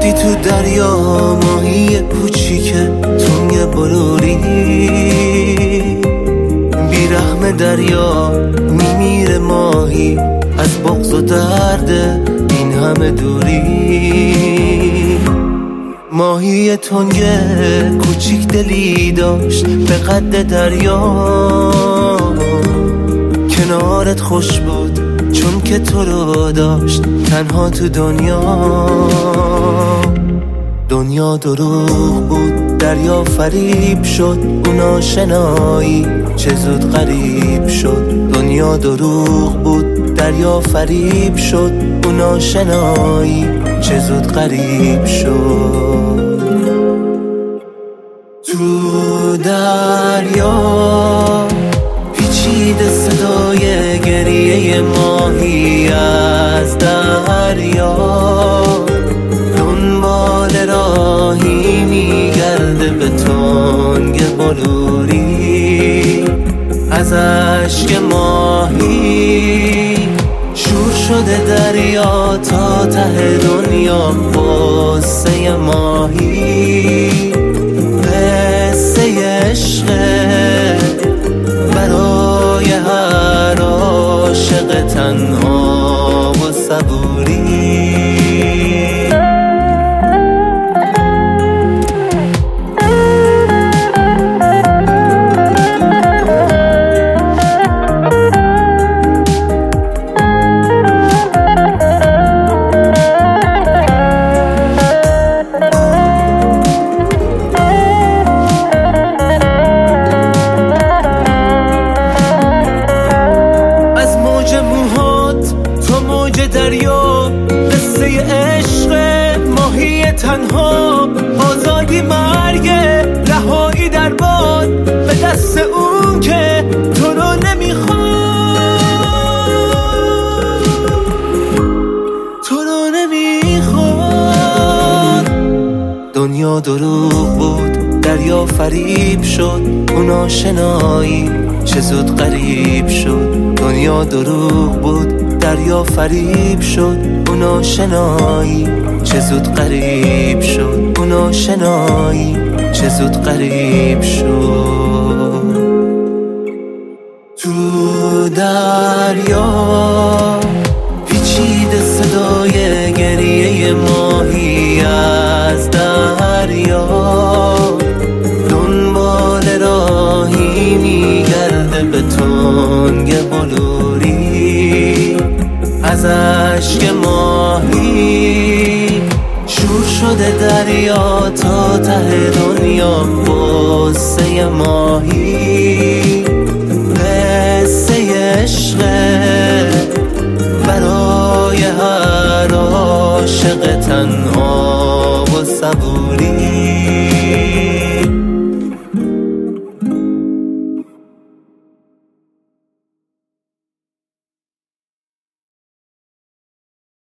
دیدی تو دریا ماهی کوچیکه تنگ بلوری، بیرحم دریا میمیره ماهی از بغض و درد این همه دوری. ماهی تنگ کوچیک دلی داشت به قد دریا، کنارت خوش بود چون که تو رو داشت تنها تو دنیا دروغ بود، دریا فریب شد اون آشنایی چه زود غریب شد. دنیا دروغ بود، دریا فریب شد اون آشنایی چه زود غریب شد. تو دریا پیچیده صدای گریه ماهی از دریا، دنبال راهی میگرده به تنگ بلوری. از اشک ماهی شور شده دریا تا ته دنیا، قصه ماهی قصه عشقه برای هر عاشق تنها و صبوری. دریا قصه عشق ماهی تنها، آزادی مرگ رهایی در باد به دست اون که تو رو نمیخواد. دنیا دروغ بود، دریا فریب شد اون آشنایی چه زود غریب شد. دنیا دروغ بود، دریا فریب شد اون آشنایی چه زود غریب شد. اون آشنایی چه زود غریب شد. تو دریا پیچیده صدای گریه ماهی از دریا، دنبال راهی میگرده به تنگ بلوری. از اشک ماهی شور شده دریا تا ته دنیا، قصه ماهی قصه عشقه برای هر عاشق تنها و صبوری.